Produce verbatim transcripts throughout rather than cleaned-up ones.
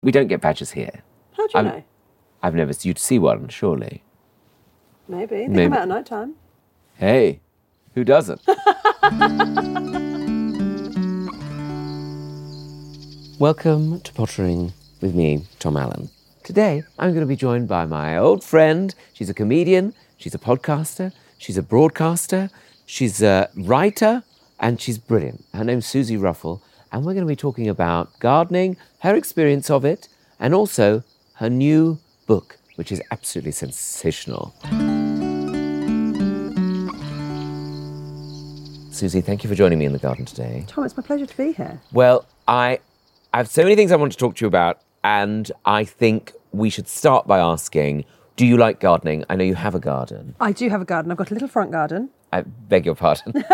We don't get badgers here. How do you I'm- know? I've never... You'd see one, surely. Maybe. They Maybe. come out at night time. Hey, who doesn't? Welcome to Pottering with me, Tom Allen. Today, I'm going to be joined by my old friend. She's a comedian, she's a podcaster, she's a broadcaster, she's a writer, and she's brilliant. Her name's Susie Ruffle, and we're going to be talking about gardening, her experience of it, and also her new book, which is absolutely sensational. Susie, thank you for joining me in the garden today. Tom, it's my pleasure to be here. Well, I, I have so many things I want to talk to you about, and I think we should start by asking, do you like gardening? I know you have a garden. I do have a garden. I've got a little front garden I beg your pardon.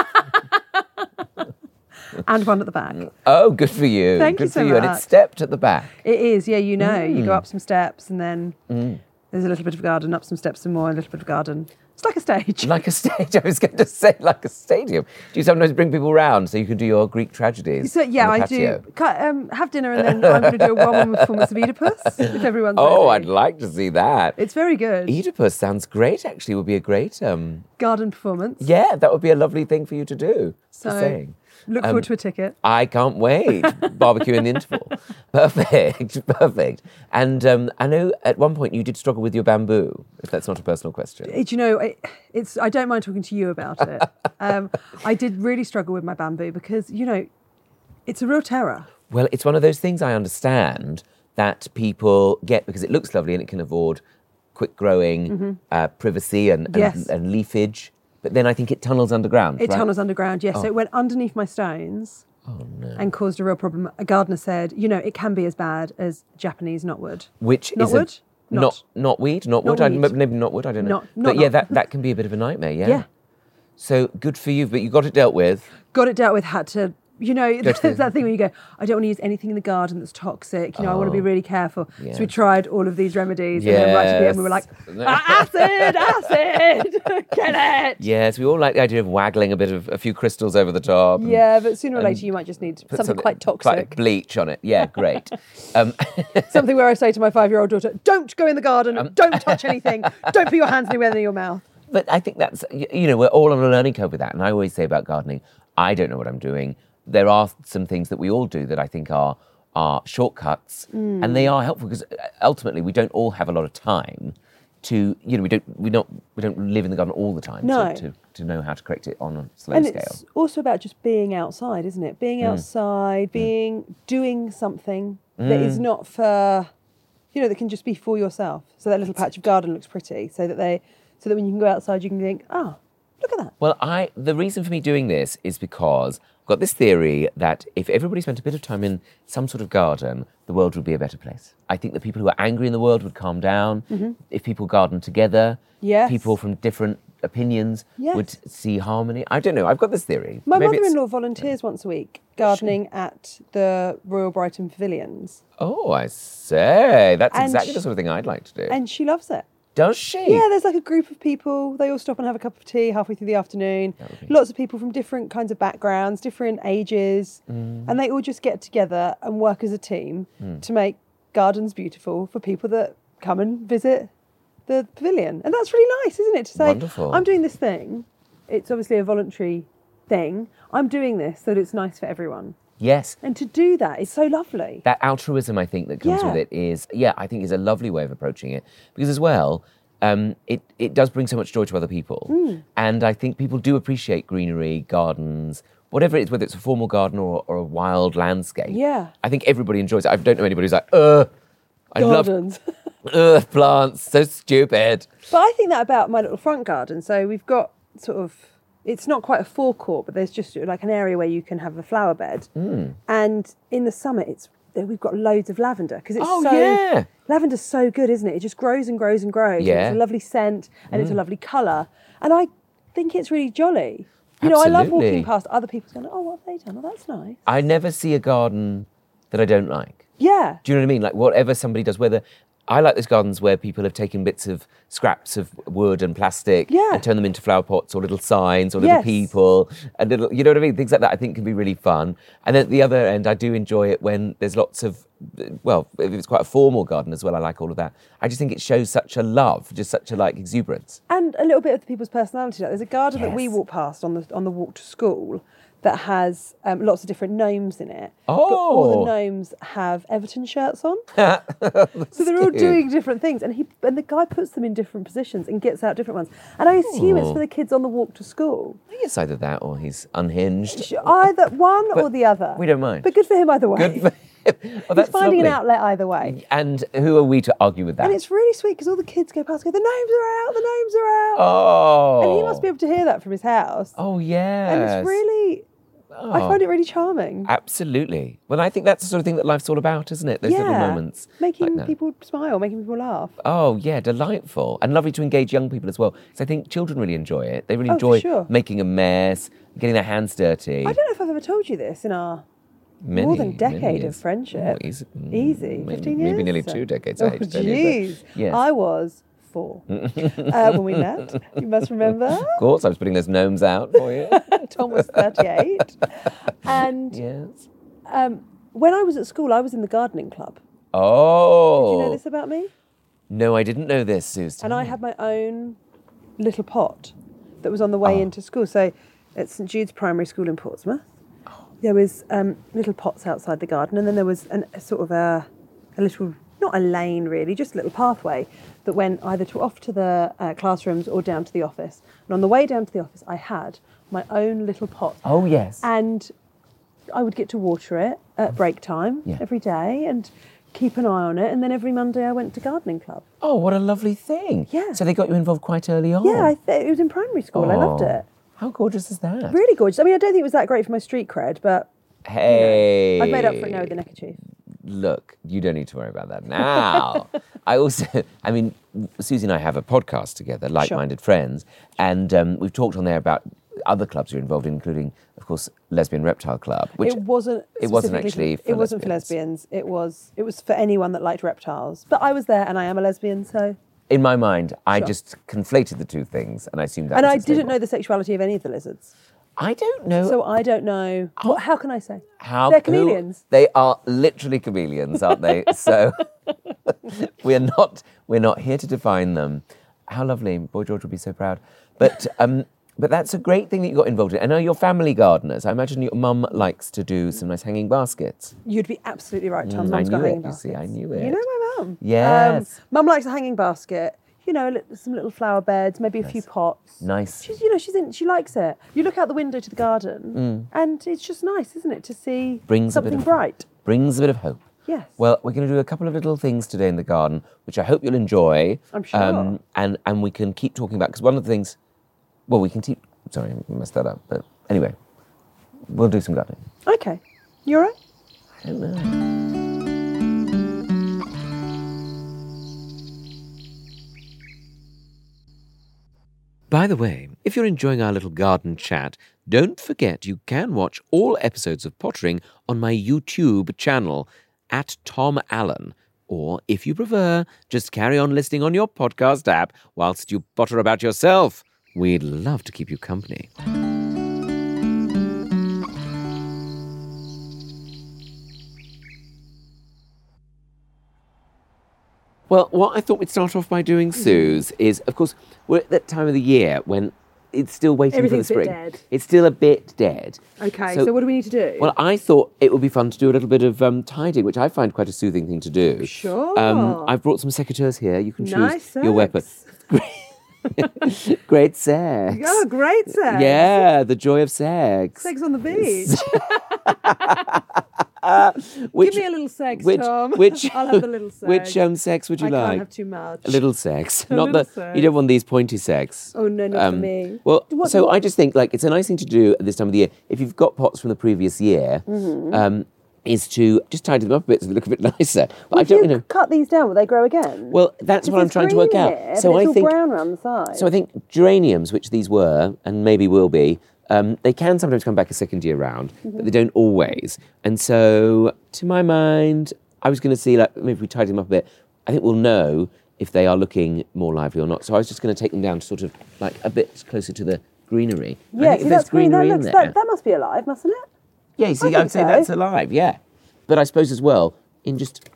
and one at the back. Oh, good for you. Thank good you so for you. And much. it's stepped at the back. It is, yeah, you know. You Mm. go up some steps and then there's a little bit of garden, up some steps some more, a little bit of garden. It's like a stage. Like a stage. I was going to say like a stadium. Do you sometimes bring people round so you can do your Greek tragedies? So, yeah, on the I patio? do. Cut, um, have dinner and then I'm going to do a one-woman performance of Oedipus, if everyone's Oh, ready. I'd like to see that. It's very good. Oedipus sounds great, actually. Would be a great... Um, Garden performance. yeah, that would be a lovely thing for you to do. So, Just saying. look Um, forward to a ticket. I can't wait. Barbecue in the interval. Perfect, perfect. And um, I know at one point you did struggle with your bamboo, if that's not a personal question. It, you know, it, it's. I don't mind talking to you about it. um, I did really struggle with my bamboo because, you know, it's a real terror. Well, it's one of those things I understand that people get because it looks lovely and it can afford quick growing uh, privacy and, and, Yes. and leafage. But then I think it tunnels underground. It right? tunnels underground, yes. So Oh. it went underneath my stones Oh, no. and caused a real problem. A gardener said, you know, it can be as bad as Japanese knotwood. Which Not is wood? A, not not weed, not wood. I, weed. maybe not wood. I don't know. Not- not but yeah, not. that, that can be a bit of a nightmare. Yeah. Yeah. So good for you, but you got it dealt with. Got it dealt with, had to, you know, Go there's to the- that thing where you go, I don't want to use anything in the garden that's toxic. You know, I want to be Oh. really careful. Yes. So we tried all of these remedies. And then right at the end we were like, Yes. acid, acid, get it. Yes, we all like the idea of waggling a bit of a few crystals over the top. and Yeah, but sooner or and later you might just need put something quite toxic. Quite bleach on it. Yeah, great. um, Something where I say to my five-year-old daughter, don't go in the garden, Um, don't touch anything, don't put your hands anywhere near your mouth. but I think that's, y- you know, we're all on a learning curve with that. And I always say about gardening, I don't know what I'm doing. There are some things that we all do that I think are are shortcuts, Mm. and they are helpful because ultimately we don't all have a lot of time to, you know, we don't we don't we don't live in the garden all the time No. to, to to know how to correct it on a slow And scale. it's also about just being outside, isn't it? Being Mm. outside, being, doing something that is not for, you know, that can just be for yourself. So that little patch of garden looks pretty, so that they, so that when you can go outside, you can think, oh, look at that. Well, I the reason for me doing this is because I've got this theory that if everybody spent a bit of time in some sort of garden, the world would be a better place. I think that people who are angry in the world would calm down. If people garden together, Yes. people from different opinions Yes. would see harmony. I don't know. I've got this theory. My Maybe it's- mother-in-law volunteers once a week gardening at the Royal Brighton Pavilions, Oh, I say. That's And exactly sh- the sort of thing I'd like to do. and she loves it. Does she? Yeah, there's like a group of people. They all stop and have a cup of tea halfway through the afternoon. would be- Lots of people from different kinds of backgrounds, different ages. Mm. And they all just get together and work as a team to make gardens beautiful for people that come and visit the pavilion. And that's really nice, isn't it? To say, Wonderful. I'm doing this thing. It's obviously a voluntary thing. I'm doing this so that it's nice for everyone. Yes. And to do that is so lovely. That altruism, I think, that comes Yeah. with it is, yeah, I think is a lovely way of approaching it. Because as well, um, it, it does bring so much joy to other people. Mm. And I think people do appreciate greenery, gardens, whatever it is, whether it's a formal garden or, or a wild landscape. Yeah. I think everybody enjoys it. I don't know anybody who's like, ugh, I love Gardens. ugh, plants, so stupid. But I think that about my little front garden. So we've got sort of, it's not quite a forecourt, but there's just like an area where you can have a flower bed. Mm. And in the summer, it's we've got loads of lavender because it's Oh, so yeah. lavender's so good, isn't it? It just grows and grows and grows. And Yeah. it's a lovely scent and it's a lovely colour. And I think it's really jolly. You know, I love Absolutely. walking past other people's going, oh, what have they done? Oh, that's nice. I never see a garden that I don't like. Yeah. Do you know what I mean? Like whatever somebody does, whether I like those gardens where people have taken bits of scraps of wood and plastic Yeah. and turned them into flower pots or little signs or little Yes. people and little, you know what I mean? Things like that I think can be really fun. And then at the other end, I do enjoy it when there's lots of, well, if it's quite a formal garden as well, I like all of that. I just think it shows such a love, just such a like exuberance. And a little bit of the people's personality. Like, there's a garden that we Yes. walk past on the on the walk to school that has um, lots of different gnomes in it. Oh. But all the gnomes have Everton shirts on. So they're all cute. doing different things. And he and the guy puts them in different positions and gets out different ones. And I assume it's Oh. for the kids on the walk to school. I think it's either that or he's unhinged. Either one But or the other. we don't mind. But good for him either way. Good for him. Oh, He's that's finding lovely. an outlet either way. And who are we to argue with that? And it's really sweet because all the kids go past and go, the gnomes are out, the gnomes are out. Oh. And he must be able to hear that from his house. Oh, yeah. And it's really, I find it really charming. Absolutely. Well, I think that's the sort of thing that life's all about, isn't it? Those little moments. Making like that. people smile, making people laugh. Oh, yeah, delightful. And lovely to engage young people as well. Because I think children really enjoy it. They really Oh, for enjoy sure. making a mess, getting their hands dirty. I don't know if I've ever told you this in our Many, more than many decade of years. friendship. Oh, easy. Mm, Easy. maybe- fifteen years? Maybe nearly two decades, I Oh, hate to tell you, but jeez. yes. I was four uh, when we met. You must remember. Of course, I was putting those gnomes out for you. Tom was thirty-eight. And Yes. um, when I was at school, I was in the gardening club. Oh. Do you know this about me? No, I didn't know this, Suze. And I had my own little pot that was on the way Oh. into school. So at St Jude's Primary School in Portsmouth, there was um, little pots outside the garden, and then there was an, a sort of a, a little, not a lane really, just a little pathway that went either to off to the uh, classrooms or down to the office. And on the way down to the office, I had my own little pot. Oh, yes. And I would get to water it at break time Yeah. every day and keep an eye on it. And then every Monday I went to gardening club. Oh, what a lovely thing. Yeah. So they got you involved quite early on. Yeah, I th- it was in primary school. I loved Oh. it. How gorgeous is that? Really gorgeous. I mean, I don't think it was that great for my street cred, but Hey. I've made up for it now with the neckerchief. Look, you don't need to worry about that now. I also, I mean, Susie and I have a podcast together, Like-Minded Friends, and um, we've talked on there about other clubs you're involved in, including, of course, Lesbian Reptile Club. Which it wasn't. it wasn't specifically actually For, for it wasn't for lesbians. It was. It was for anyone that liked reptiles. But I was there, and I am a lesbian, so. in my mind, I Sure. just conflated the two things, and I assumed that And was I its didn't label. know the sexuality of any of the lizards, I don't know so I don't know. What, how can I say? how... They're who- chameleons. they are literally chameleons, aren't they? So we're not we're not here to define them. How lovely. Boy George would be so proud. But um, but that's a great thing that you got involved in. And are your family gardeners? I imagine your mum likes to do some nice hanging baskets. You'd be absolutely right, Tom. Mm, I Mum's got knew it, hanging you see, baskets. I knew You it. know my mum. Yes. Um, mum likes a hanging basket. You know, li- some little flower beds, maybe a few pots. Nice. She's, you know, she's in. She likes it. You look out the window to the garden, and it's just nice, isn't it, to see Mm. Brings a bit something of- bright? Brings a bit of hope. Yes. Well, we're going to do a couple of little things today in the garden, which I hope you'll enjoy. I'm sure. and, and we can keep talking about, because one of the things, well, we can keep, sorry, I messed that up. But anyway, we'll do some gardening. Okay. You all right? I don't know. By the way, if you're enjoying our little garden chat, don't forget you can watch all episodes of Pottering on my YouTube channel at Tom Allen. Or, if you prefer, just carry on listening on your podcast app whilst you potter about yourself. We'd love to keep you company. Well, what I thought we'd start off by doing, Suze, is, of course, we're at that time of the year when it's still waiting Everything's for a the bit spring. dead. It's still a bit dead. Okay. So, what do we need to do? Well, I thought it would be fun to do a little bit of um, tidying, which I find quite a soothing thing to do. Sure. Um, I've brought some secateurs here. You can choose Nice your weapon. sex. Great sex. Oh, great sex. Yeah, the joy of sex. Sex on the beach. Which, Give me a little sex, which, Tom. Which, I'll have the little sex. Which um, sex would you I like? can't have too much. A little sex. A Not little the sex. you don't want these pointy sex. Oh, no, not for me. Well, What- so what- I just think like it's a nice thing to do at this time of the year. If you've got pots from the previous year, Mm-hmm. um, is to just tidy them up a bit so they look a bit nicer. But Well, I if don't you know. cut these down, will they grow again? Well, that's Because what I'm it's trying to work green out. here, So but I it's all think brown around the side. so I think geraniums, which these were and maybe will be, um, they can sometimes come back a second year round, Mm-hmm. but they don't always. And so, to my mind, I was going to see like maybe if we tidy them up a bit, I think we'll know if they are looking more lively or not. So I was just going to take them down to sort of like a bit closer to the greenery. I Yeah, think see, if there's that's green. That, greenery in looks, there, that, that must be alive, mustn't it? yeah, you see, I I'd think say so. that's alive, yeah. But I suppose as well, in just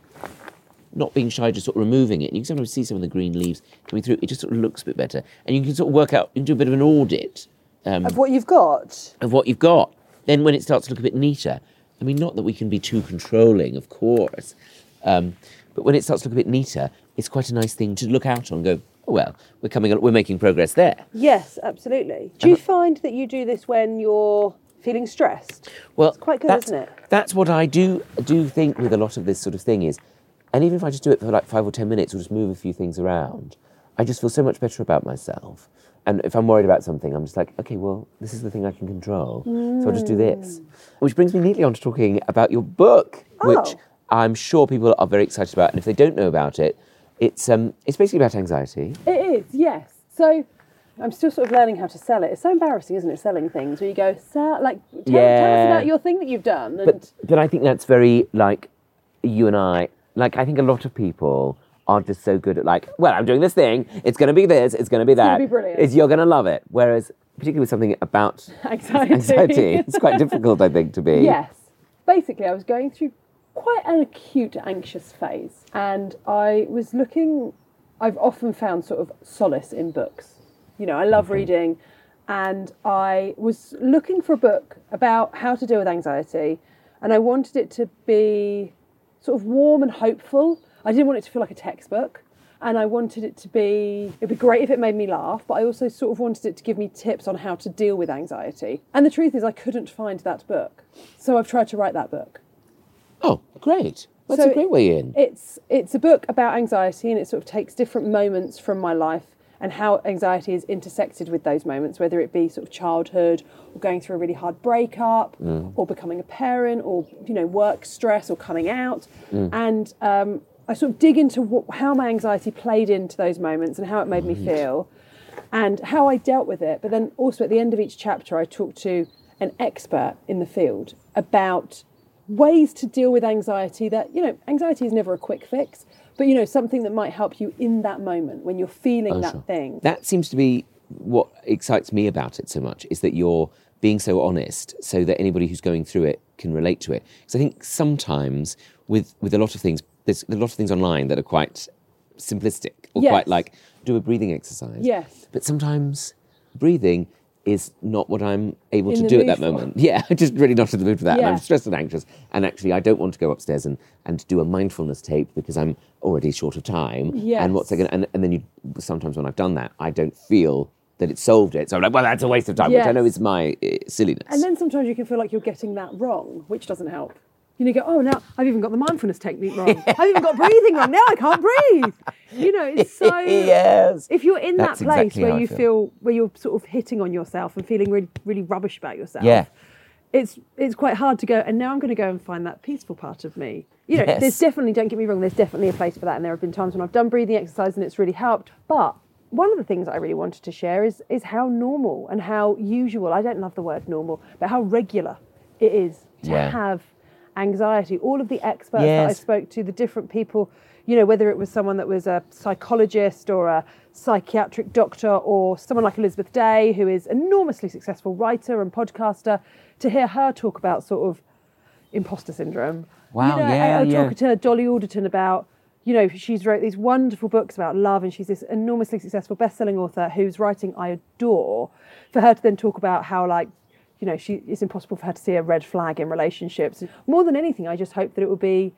not being shy, just sort of removing it, and you can sometimes see some of the green leaves coming through, it just sort of looks a bit better. And you can sort of work out, you can do a bit of an audit um, Of what you've got. of what you've got. Then when it starts to look a bit neater, I mean, not that we can be too controlling, of course, um, but when it starts to look a bit neater, it's quite a nice thing to look out on and go, oh, well, we're coming, we're making progress there. Yes, absolutely. Do you find that you do this when you're feeling stressed? Well, It's quite good, that's, isn't it? That's what I do do think with a lot of this sort of thing is, and even if I just do it for like five or ten minutes or just move a few things around, I just feel so much better about myself. And if I'm worried about something, I'm just like, okay, well, this is the thing I can control. So I'll just do this. Which brings me neatly on to talking about your book, Oh. which I'm sure people are very excited about. And if they don't know about it, it's um, it's basically about anxiety. It is, yes. So I'm still sort of learning how to sell it. It's so embarrassing, isn't it, selling things where you go, sell, like, tell, tell us Yeah. about your thing that you've done. And But but I think that's very like you and I. Like I think a lot of people are just so good at like, well, I'm doing this thing. It's going to be this. It's going to be that. be brilliant. It's, you're going to love it. Whereas particularly with something about Anxiety. anxiety, it's quite difficult, I think, to be. Yes. Basically, I was going through quite an acute anxious phase, and I was looking, I've often found sort of solace in books. You know, I love Okay. reading, and I was looking for a book about how to deal with anxiety, and I wanted it to be sort of warm and hopeful. I didn't want it to feel like a textbook, and I wanted it to be, it'd be great if it made me laugh, but I also sort of wanted it to give me tips on how to deal with anxiety. And the truth is I couldn't find that book. So I've tried to write that book. Oh, great. That's So a great way in. It's it's a book about anxiety, and it sort of takes different moments from my life and how anxiety is intersected with those moments, whether it be sort of childhood or going through a really hard breakup or becoming a parent or, you know, work stress or coming out. And um, I sort of dig into what, how my anxiety played into those moments and how it made me feel and how I dealt with it. But then also at the end of each chapter, I talk to an expert in the field about ways to deal with anxiety that, you know, anxiety is never a quick fix, but, you know, something that might help you in that moment when you're feeling Oh, that sure. thing. That seems to be what excites me about it so much, is that you're being so honest so that anybody who's going through it can relate to it. Because I think sometimes with, with a lot of things, there's a lot of things online that are quite simplistic or Yes. quite like, do a breathing exercise. Yes. But sometimes breathing is not what I'm able In to the do at mood that for. moment. Yeah, I'm just really not in the mood for that. And I'm Yeah. stressed and anxious. And actually, I don't want to go upstairs and, and do a mindfulness tape because I'm already short of time. Yes. And what's I going and, and then you sometimes when I've done that, I don't feel that it solved it. So I'm like, well, that's a waste of time, which I Yes. know is my uh, silliness. And then sometimes you can feel like you're getting that wrong, which doesn't help. You know, you go, oh, now I've even got the mindfulness technique wrong. I've even got breathing wrong. Now I can't breathe. You know, it's so... yes. If you're in That's that place exactly how where I you feel. feel, where you're sort of hitting on yourself and feeling really, really rubbish about yourself, Yeah. it's it's quite hard to go, and now I'm going to go and find that peaceful part of me. You know, Yes. there's definitely, don't get me wrong, there's definitely a place for that, and there have been times when I've done breathing exercise and it's really helped. But one of the things I really wanted to share is is how normal and how usual, I don't love the word normal, but how regular it is to Yeah. have anxiety. All of the experts that I Yes. spoke to, the different people, you know, whether it was someone that was a psychologist or a psychiatric doctor or someone like Elizabeth Day, who is an enormously successful writer and podcaster, to hear her talk about sort of imposter syndrome. Wow, you know, yeah, I, I was yeah. talking to Dolly Alderton about, you know, she's wrote these wonderful books about love, and she's this enormously successful best-selling author whose writing I adore. For her to then talk about how, like, you know, she it's impossible for her to see a red flag in relationships. More than anything, I just hope that it will be,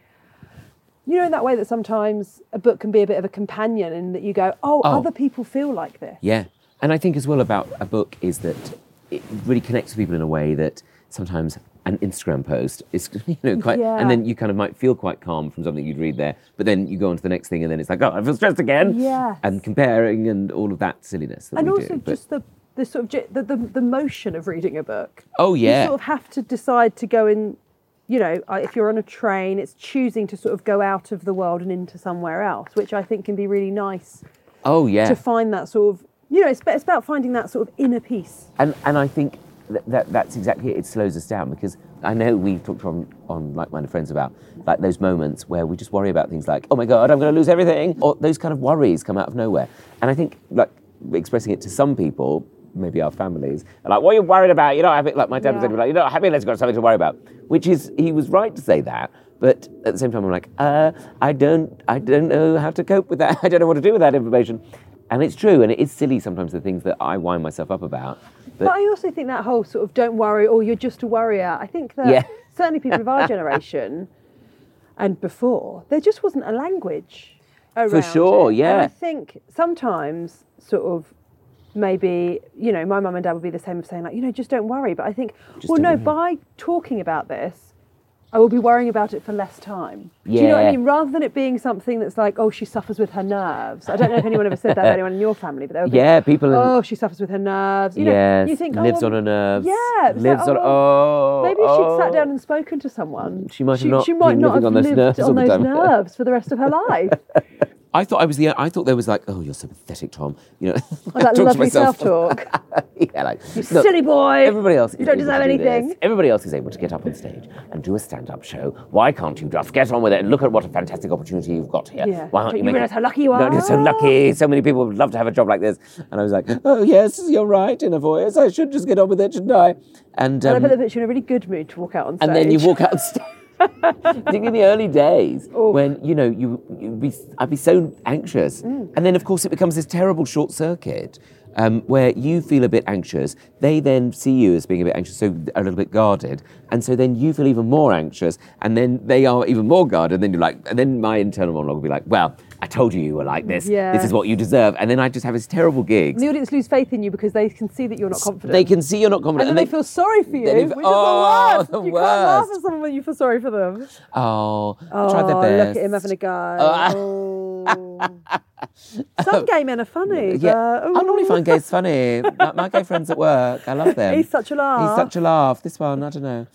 you know, in that way that sometimes a book can be a bit of a companion, and that you go, oh, Oh. other people feel like this. Yeah. And I think as well about a book is that it really connects with people in a way that sometimes an Instagram post is, you know, quite, Yeah. and then you kind of might feel quite calm from something you'd read there, but then you go on to the next thing and then it's like, oh, I feel stressed again. Yes. And comparing and all of that silliness that And we also do. But- just the, the sort of ge- the, the, the motion of reading a book. Oh, yeah. You sort of have to decide to go in, you know, uh, if you're on a train, it's choosing to sort of go out of the world and into somewhere else, which I think can be really nice oh, yeah. to find that sort of, you know, it's, it's about finding that sort of inner peace. And and I think th- that, that's exactly it. It slows us down because I know we've talked on, on like-minded friends about like those moments where we just worry about things like, oh my God, I'm going to lose everything. Or those kind of worries come out of nowhere. And I think like expressing it to some people, maybe our families, are like, what are you worried about? You're not happy. Like my dad Yeah. said, like, you're not happy unless you've got something to worry about. Which is, he was right to say that. But at the same time, I'm like, uh, I don't, I don't know how to cope with that. I don't know what to do with that information. And it's true, and it is silly sometimes, the things that I wind myself up about. But, but I also think that whole sort of don't worry or you're just a worrier, I think that Yeah. certainly people of our generation and before, there just wasn't a language around sure, it. yeah. And I think sometimes sort of maybe, you know, my mum and dad would be the same of saying like, you know, just don't worry. But I think, Just well, don't no, worry. by talking about this, I will be worrying about it for less time. Do you know what I Yeah. mean? Rather than it being something that's like, oh, she suffers with her nerves. I don't know if anyone ever said that to anyone in your family, but they would be, Yeah, people. oh, she suffers with her nerves. You know, yes, you think, oh, lives well, on her nerves. yeah, it was lives like, on. oh, Oh, maybe if oh. she'd sat down and spoken to someone, She might have she, not she might been not living have on those lived nerves all on the those time. nerves for the rest of her life. I thought I was the. I thought there was like, oh, you're so pathetic, Tom. You know, Oh, that talk to lovely myself. self-talk. yeah, like You look, silly boy. Everybody else. You is don't able deserve to do anything. this. Everybody else is able to get up on stage and do a stand-up show. Why can't you just get on with it and look at what a fantastic opportunity you've got here? Yeah. Why aren't Don't you you make realise it- how lucky you No, are? you're so lucky. So many people would love to have a job like this. And I was like, oh yes, you're right. In a voice, I should just get on with it, shouldn't I? And And I um, bet that puts you in a really good mood to walk out on stage. and then you walk out on stage. I think in the early days, Oof. when you know you, you'd be, I'd be so anxious, Mm. and then of course it becomes this terrible short circuit um, where you feel a bit anxious. They then see you as being a bit anxious, so a little bit guarded, and so then you feel even more anxious, and then they are even more guarded. And then you're like, and then my internal monologue will be like, well, I told you you were like this. Yeah. This is what you deserve. And then I just have this terrible gig. And the audience lose faith in you because they can see that you're not confident. They can see you're not confident, and then they, feel sorry for you, then which if- is oh, the worst. the you can't laugh worst. at someone when you feel sorry for them. oh, Oh, try their best. look at him having a go. Oh. Oh. Some gay men are funny. Yeah, but, I normally find gays funny. my, my gay friends at work, I love them. He's such a laugh. He's such a laugh. This one, I don't know.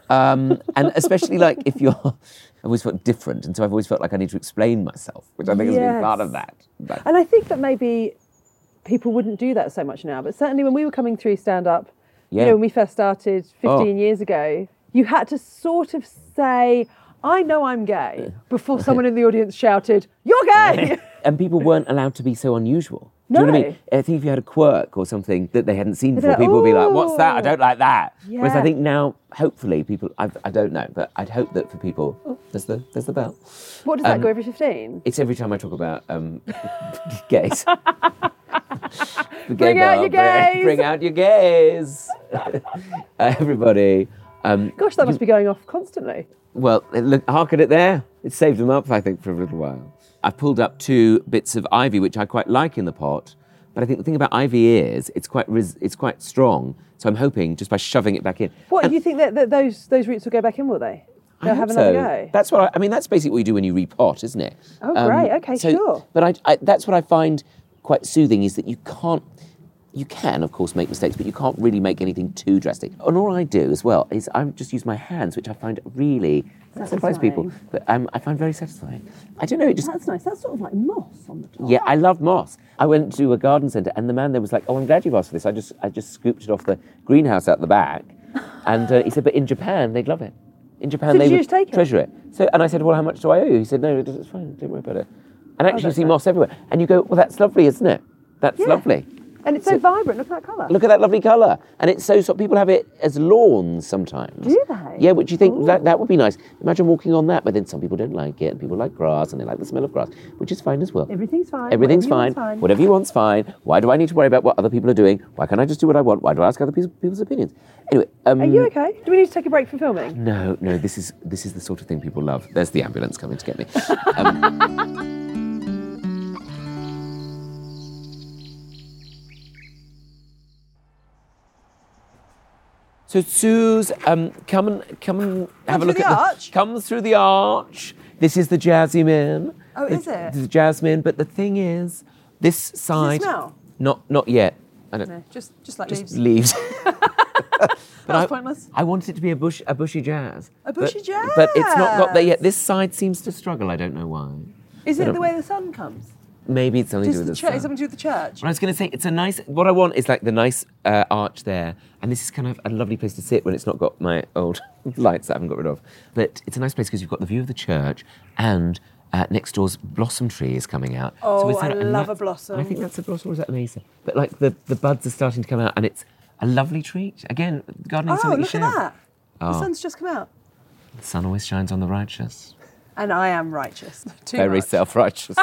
Um, and especially like if you're, I've always felt different, and so I've always felt like I need to explain myself, which I think has been Yes. part of that. But, And I think that maybe people wouldn't do that so much now, but certainly when we were coming through stand-up, Yeah. you know, when we first started fifteen Oh. years ago, you had to sort of say, I know I'm gay, before someone in the audience shouted, you're gay! and people weren't allowed to be so unusual. Do you know what I No. mean? I think if you had a quirk or something that they hadn't seen They'd be before, like, people would be like, what's that? I "Ooh." don't like that. Whereas I Yeah. think now, hopefully, people, I've, I don't know, but I'd hope that for people, oh, there's the, there's the bell. What does that Um, go every fifteen? It's every time I talk about um, gays. The Bring gay out bar, your bring- gays. Bring out your gays. uh, everybody. Um, Gosh, that must be going off constantly. well, look, hark at it there. It saved them up, I think, for a little while. I've pulled up two bits of ivy, which I quite like in the pot. But I think the thing about ivy is it's quite res- it's quite strong. So I'm hoping just by shoving it back in. What, And do you think that, that those those roots will go back in, will they? I They'll hope have another so. go? That's what I, I mean. That's basically what you do when you repot, isn't it? Um, Oh, great. Okay, sure. But I, I, that's what I find quite soothing is that you can't. You can, of course, make mistakes, but you can't really make anything too drastic. And all I do as well is I just use my hands, which I find really surprise people, Satisfying. but um, I find very satisfying. I don't know. It just That's nice. That's sort of like moss on the top. yeah, I love moss. I went to a garden centre, and the man there was like, "Oh, I'm glad you've asked for this. I just, I just scooped it off the greenhouse out the back." And uh, he said, "But in Japan, they'd love it. In Japan, So they did you would just take it? treasure it." So, and I said, "Well, how much do I owe you?" He said, "No, it's fine. Don't worry about it." And actually, you Oh, that's see nice. moss everywhere, and you go, "Well, that's lovely, isn't it? That's Yeah. lovely." And it's so, So- vibrant. Look at that colour. Look at that lovely colour, and it's so. so people have it as lawns sometimes. Do they? Yeah, which you think Ooh. that, that would be nice. Imagine walking on that, but then some people don't like it, and people like grass, and they like the smell of grass, which is fine as well. Everything's fine. Everything's Whatever you fine. want's fine. Whatever you want's fine. Why do I need to worry about what other people are doing? Why can't I just do what I want? Why do I ask other people's, people's opinions? Anyway, um, Are you okay? Do we need to take a break from filming? no, no. This is this is the sort of thing people love. There's the ambulance coming to get me. Um, So Suze, um, come and come and have a through look the at arch? Come through the arch. This is the jasmine. Oh, the, is it? The jasmine, but the thing is, this side. smell? Not not yet. I don't. No, just just like Just leaves. leaves. But That's I, pointless. I want it to be a bush, a bushy jazz. A bushy but, But it's not got there jazz. yet. This side seems to struggle. I don't know why. Is I it don't- the way the sun comes? maybe it's something to do Does with the the church, sun. something to do with the church? Well, I was going to say, it's a nice, what I want is like the nice uh, arch there, and this is kind of a lovely place to sit when it's not got my old lights that I haven't got rid of. But it's a nice place because you've got the view of the church, and uh, next door's blossom tree is coming out. Oh, is I that- and love a that's- blossom. I think that's a blossom, or is that an acer? But like the, the buds are starting to come out, and it's a lovely treat. Again, gardening is Oh, something you look share. at that. The Oh. sun's just come out. The sun always shines on the righteous. And I am righteous. Too Very much. self-righteous.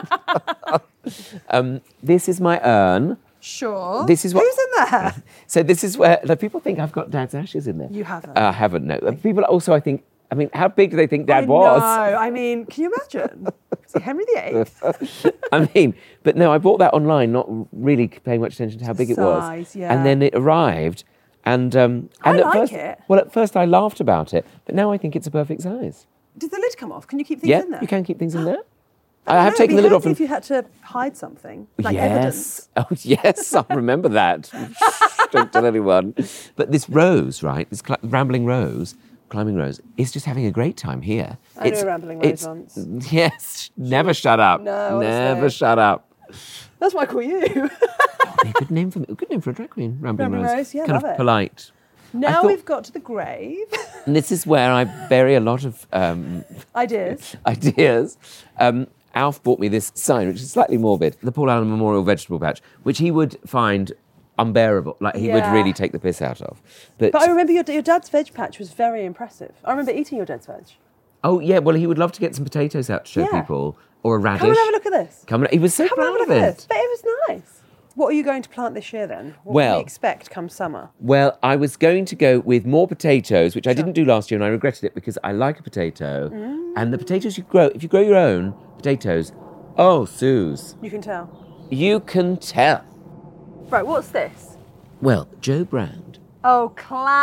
um, this is my urn. Sure. This is what- Who's in there? So this is where like, people think I've got Dad's ashes in there. You haven't. Uh, I haven't, no. Uh, People also, I think, I mean, how big do they think Dad I was? know. I mean, can you imagine? Is he Henry the Eighth? I mean, but no, I bought that online, not really paying much attention to how big it was. Size, yeah. And then it arrived, and um, and I at like first, it. well, at first I laughed about it, but now I think it's a perfect size. Did the lid come off? Can you keep things Yeah, in there? you can keep things in there. I I have know, taken the it'd be lid off handy and if you had to hide something, like yes. evidence. Oh, yes, I remember that. Shh, don't tell anyone. But this rose, right, this cl- rambling rose, climbing rose, is just having a great time here. I knew a rambling rose it's- once. Yes, never shut up. No, Never honestly. shut up. That's why I call you. A good name for good name for a drag queen, rambling, Rambling Rose, yeah, kind love of it. polite. now thought- we've got to the grave. And this is where I bury a lot of um, Ideas. ideas. Um, Alf bought me this sign, which is slightly morbid, the Paul Allen Memorial Vegetable Patch, which he would find unbearable, like he would Yeah. really take the piss out of. But, But I remember your, your dad's veg patch was very impressive. I remember eating your dad's veg. oh yeah, well he would love to get some potatoes out to show Yeah. people, or a radish. Come and have a look at this. Come and, he was so Come and have proud a of look at it. this. But it was nice. What are you going to plant this year then? What Well- can we expect come summer? Well, I was going to go with more potatoes, which I didn't do last year, and I regretted it because I like a potato. Mm. And the potatoes you grow, if you grow your own potatoes, oh, Suze, You can tell. you can tell. Right, what's this? Well, Joe Brand Oh,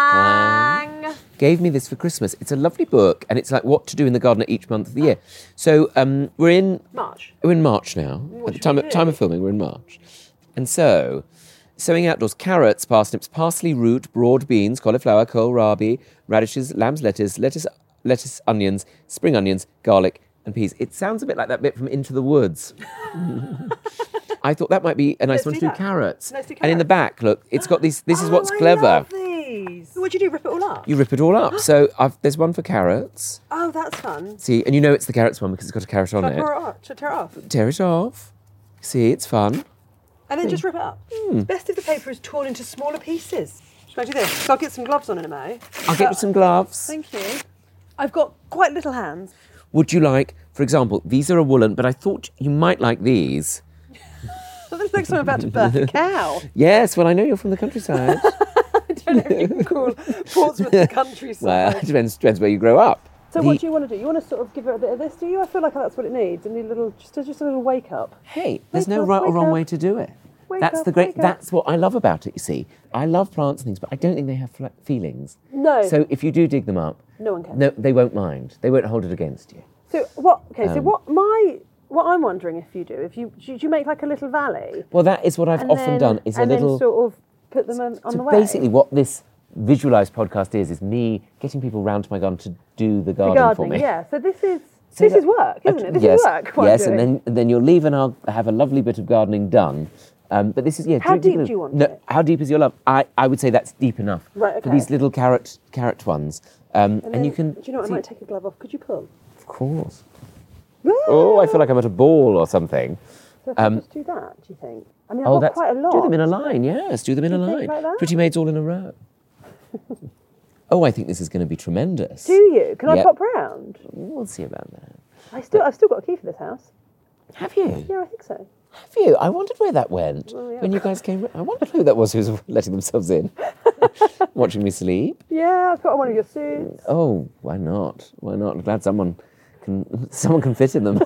clang. gave me this for Christmas. It's a lovely book, and it's like what to do in the garden at each month of the year. So um, we're in March. we're in March now. At the should time we of, do? time of filming, we're in March. And so, sowing outdoors, carrots, parsnips, parsley, root, broad beans, cauliflower, kohlrabi, radishes, lamb's lettuce, lettuce, lettuce, onions, spring onions, garlic, and peas. It sounds a bit like that bit from Into the Woods. I thought that might be a nice Let's one do to do that. carrots. Let's do And in the carrots. back, look, it's got these. This is Oh, what's I clever. love these. What'd you do? Rip it all up? You rip it all up. So I've, there's one for carrots. Oh, that's fun. See, and you know it's the carrots one because it's got a carrot on Shall I it. tear it off? Shall I tear it off? Tear it off. See, it's fun. And then just rip it up. Hmm. Best if the paper is torn into smaller pieces. Shall I do this? So I'll get some gloves on in a minute. I'll get you some gloves. Thank you. I've got quite little hands. Would you like, for example, these are a woolen, but I thought you might like these. So this looks like I'm about to birth a cow. Yes, well, I know you're from the countryside. I don't know if you can call Portsmouth the countryside. Well, it depends, depends where you grow up. so The- what do you want to do? You want to sort of give it a bit of this, do you? I feel like that's what it needs. A little, just a, just a little wake up. Hey, there's Wake no up, right or wake wrong up. way to do it. Wake that's up, the great. wake up. That's what I love about it. You see, I love plants and things, but I don't think they have fl- feelings. No. So if you do dig them up, No one cares. no, they won't mind. They won't hold it against you. So what? Okay. Um, so what? My what I'm wondering if you do, if you do you make like a little valley, Well, that is what I've and often then, done. Is a and little. then sort of put them on, on so the way. basically, what this visualised podcast is is me getting people round to my garden to do the the garden gardening. for me. Yeah. So this is So this that- is work, isn't it? This yes, is work. what I'm yes, and doing. then and then you'll leave and I'll have a lovely bit of gardening done. Um, but this is yeah. How dig- dig deep a do you want No, it? how deep is your love? I, I would say that's deep enough Right, for okay. these little carrot carrot ones. Um, and And then, you can. Do you know what? see- I might take a glove off. Could you pull? Of course. Oh, I feel like I'm at a ball or something. So if I Um, just do that, do you think? I mean, I've Oh, got that's quite a lot. do them in a line. Yes, do them in a You think line. like that? Pretty maids all in a row. Oh, I think this is going to be tremendous. Do you? Can I Yep. pop round? We'll see about that. I still, I've still got a key for this house. Have you? Yeah, I think so. Have you? I wondered where that went Oh, yeah. when you guys came. I wondered who that was who was letting themselves in, watching me sleep. Yeah, I've got on one of your suits. Oh, why not? Why not? I'm glad someone can someone can fit in them.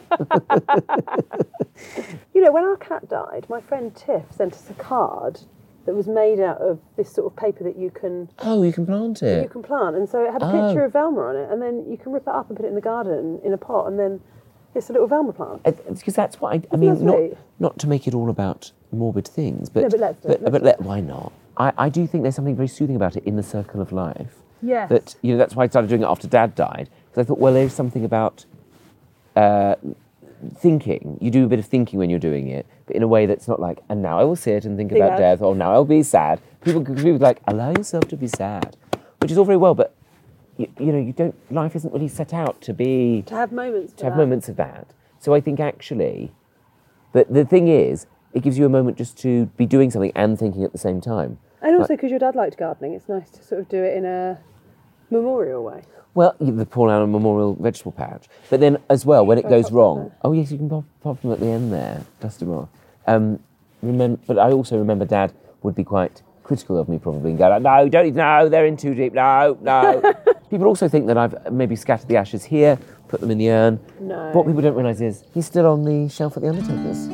You know, when our cat died, my friend Tiff sent us a card that was made out of this sort of paper that you can Oh, you can plant you it. can plant, and so it had a Oh. picture of Velma on it, and then you can rip it up and put it in the garden in a pot, and then it's a little Velma plant. Because that's what I, I mean. that Not sweet? not to make it all about morbid things, but No, but let's do it, but, let's but do let, why not? I, I do think there's something very soothing about it in the circle of life. Yes. That you know that's why I started doing it after Dad died because I thought, well, there's something about uh, thinking. You do a bit of thinking when you're doing it, but in a way that's not like, and now I will sit and think Think about about- death, or now I'll be sad. People could be like, allow yourself to be sad, which is all very well, but you, you know, you don't. Life isn't really set out to be To have moments. to have moments of that. So I think actually, but the thing is, it gives you a moment just to be doing something and thinking at the same time. And also because your dad liked gardening, it's nice to sort of do it in a memorial way. Well, the Paul Allen Memorial Vegetable Patch. But then as well, when it Shall I goes pop them wrong, there? oh yes, you can pop, pop them at the end there, dust them off. Um, remember, but I also remember Dad would be quite critical of me probably and go, like, no, don't, no, they're in too deep, no, no. People also think that I've maybe scattered the ashes here, put them in the urn. No. What people don't realise is he's still on the shelf at the Undertakers.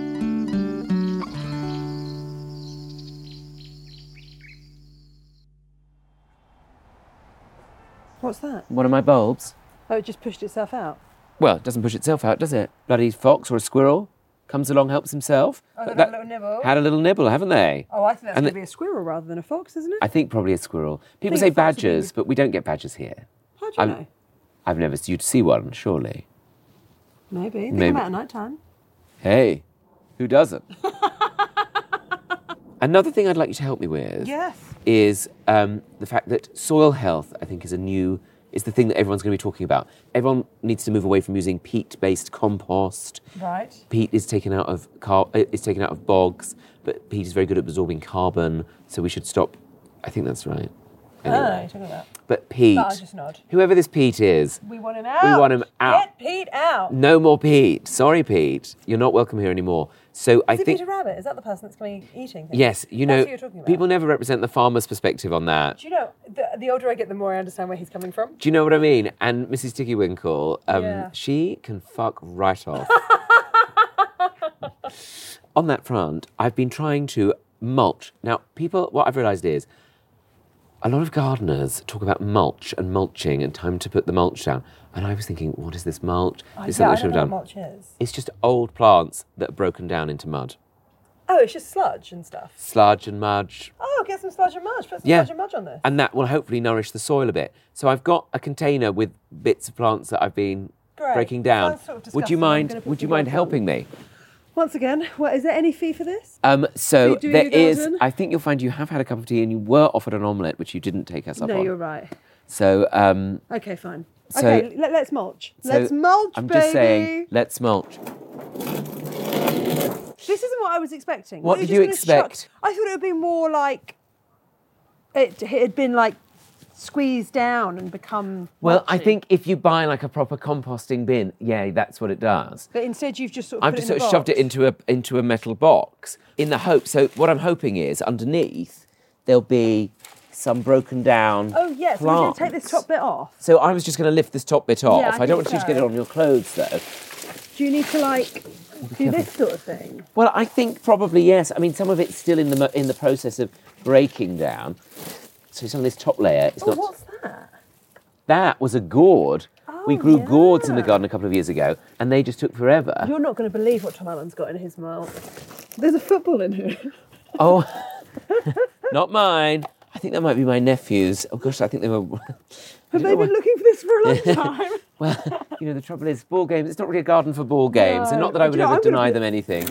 What's that? One of my bulbs. Oh, it just pushed itself out. Well, it doesn't push itself out, does it? Bloody fox or a squirrel comes along, helps himself. Oh, But they've had a little nibble. Had a little nibble, haven't they? Oh, I think that's And going the- to be a squirrel rather than a fox, isn't it? I think probably a squirrel. People think say a fox would be- badgers, but we don't get badgers here. How do you I'm- know? I've never seen you'd see one, surely. Maybe. Think Maybe. about at night time. Hey, who doesn't? Another thing I'd like you to help me with Yes. is um, the fact that soil health, I think, is a new, is the thing that everyone's going to be talking about. Everyone needs to move away from using peat-based compost. Right. Peat is taken out of car, uh, is taken out of bogs, but peat is very good at absorbing carbon, so we should stop. I think that's right. Oh, Anyway. you're talking about. But Pete, But I'll just nod. whoever this Pete is, We want him out. want him out. Get Pete out. no more Pete. Sorry, Pete, you're not welcome here anymore. So I Is it think, Peter Rabbit? Is that the person that's going to be eating things? yes, you That's know, who you're talking about. people never represent the farmer's perspective on that. Do you know, the, the older I get, the more I understand where he's coming from. Do you know what I mean? And Missus Tickywinkle, um, Yeah. she can fuck right off. On that front, I've been trying to mulch. Now, people, what I've realised is, a lot of gardeners talk about mulch and mulching and time to put the mulch down. And I was thinking, what is this mulch? Oh, This is yeah, something I I should don't have know done. what mulch is. It's just old plants that are broken down into mud. Oh, it's just sludge and stuff. Sludge and mudge. Oh, get some sludge and mulch. Put some Yeah. sludge and mulch on this. And that will hopefully nourish the soil a bit. So I've got a container with bits of plants that I've been Great. breaking down. Sounds sort of Would you disgusting. I'm mind gonna put would you some mind gloves on. helping me? Once again, what, is there any fee for this? Um, so you doing there your is, garden? I think you'll find you have had a cup of tea and you were offered an omelette, which you didn't take us up No, on. you're right. So, um, Okay, fine. So- okay, let, let's mulch. so let's mulch, I'm baby. just saying, let's mulch. This isn't what I was expecting. What Were did just you gonna expect? chuck- I thought it would be more like it, it had been like squeezed down and become. Well, I mulchy. think if you buy like a proper composting bin, yeah, that's what it does. But instead, you've just sort of. I've put just it in sort of a shoved it box. into a into a metal box in the hope. So what I'm hoping is underneath there'll be some broken down. Oh yes, we're going to take plants. this top bit off. So I was just going to lift this top bit off. I I, don't think want you to get it so. on your clothes though. Do you need to like do this sort of thing? Well, I think probably yes. I mean, some of it's still in the mo- in the process of breaking down. So some of this top layer is Oh, not. what's that? That was a gourd. we Oh, grew gourds in the yeah. garden a couple of years ago, and they just took forever. You're not going to believe what Tom Allen's got in his mouth. There's a football in here. Oh, not mine. I think that might be my nephew's. Oh gosh, I think they were. Have they been looking for this for a long time? Well, you know, the trouble is, ball games, it's not really a garden for ball games, and No. not that I Do would you know, ever I'm gonna deny be- them anything.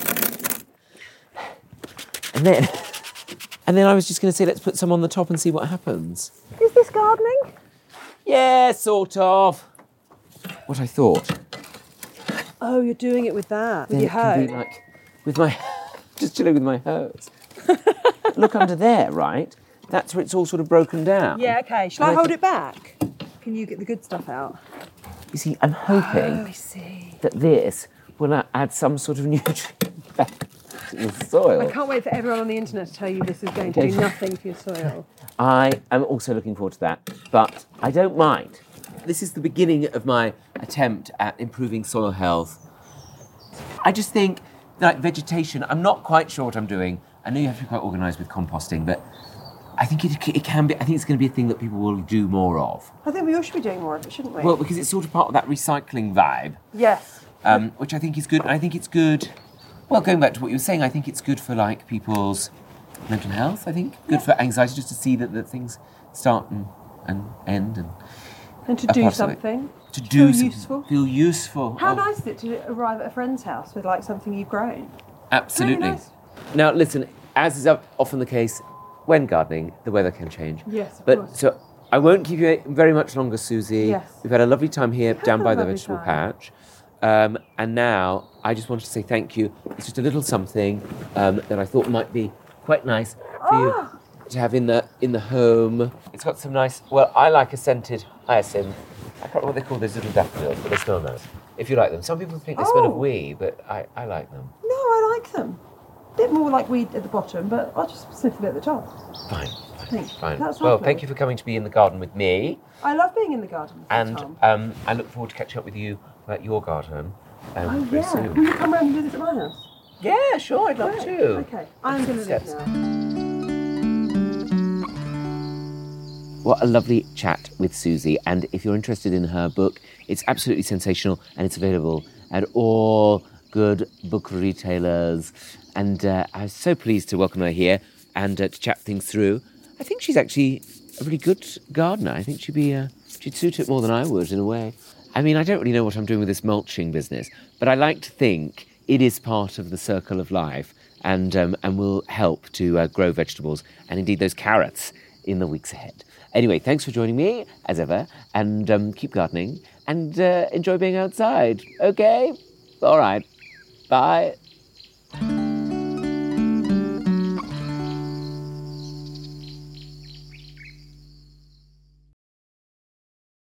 And then, and then I was just going to say, let's put some on the top and see what happens. Is this gardening? Yeah, sort of. What I thought. Oh, you're doing it with that, with Then your it can hoe. be like, with my, just chilling with my hose. Look under there, right? That's where it's all sort of broken down. Yeah, okay. Shall And I I hold thi- it back? Can you get the good stuff out? You see, I'm hoping Oh, I see. that this will a- add some sort of nutrient back to the soil. I can't wait for everyone on the internet to tell you this is going to do Okay. nothing for your soil. I am also looking forward to that, but I don't mind. This is the beginning of my attempt at improving soil health. I just think, like vegetation, I'm not quite sure what I'm doing. I know you have to be quite organised with composting, but I think it, it can be, I think it's going to be a thing that people will do more of. I think we all should be doing more of it, shouldn't we? Well, because it's sort of part of that recycling vibe, yes. um, which I think is good. And I think it's good, well, going back to what you were saying, I think it's good for like people's mental health, I think. Good for anxiety, just to see that, that things start and, and end. And And to a do part of it. something. to do Feel something. useful. Feel useful. How Oh, nice is it to arrive at a friend's house with like something you've grown? absolutely. Really nice. Now, listen, as is often the case, when gardening, the weather can change. Yes, of but course. So I won't keep you very much longer, Susie. Yes. We've had a lovely time here We've down had by a the lovely vegetable time. patch. Um, and now I just wanted to say thank you. It's just a little something um, that I thought might be quite nice for you Ah. to have in the in the home. It's got some nice, well, I like a scented hyacinth. I can't remember what they call those little daffodils, but they smell nice. If you like them. Some people think they smell of Oh. wee, but I, I like them. No, I like them. A bit more like weed at the bottom, but I'll just sniff a bit at the top. Fine. Thank you. Fine. That's Well, lovely. thank you for coming to be in the garden with me. I love being in the garden with you, And Tom. um, I look forward to catching up with you about your garden um, Oh, very yeah. soon. Will you come round and do this at my house? Yeah, sure, I'd love Great. to. Okay, I'm going to leave Steps. now. What a lovely chat with Susie. And if you're interested in her book, it's absolutely sensational and it's available at all good book retailers. And uh, I was so pleased to welcome her here and uh, to chat things through. I think she's actually a really good gardener. I think she'd be uh, she'd suit it more than I would in a way. I mean, I don't really know what I'm doing with this mulching business, but I like to think it is part of the circle of life and um, and will help to uh, grow vegetables and indeed those carrots in the weeks ahead. Anyway, thanks for joining me, as ever, and um, keep gardening and uh, enjoy being outside, okay? All right, bye.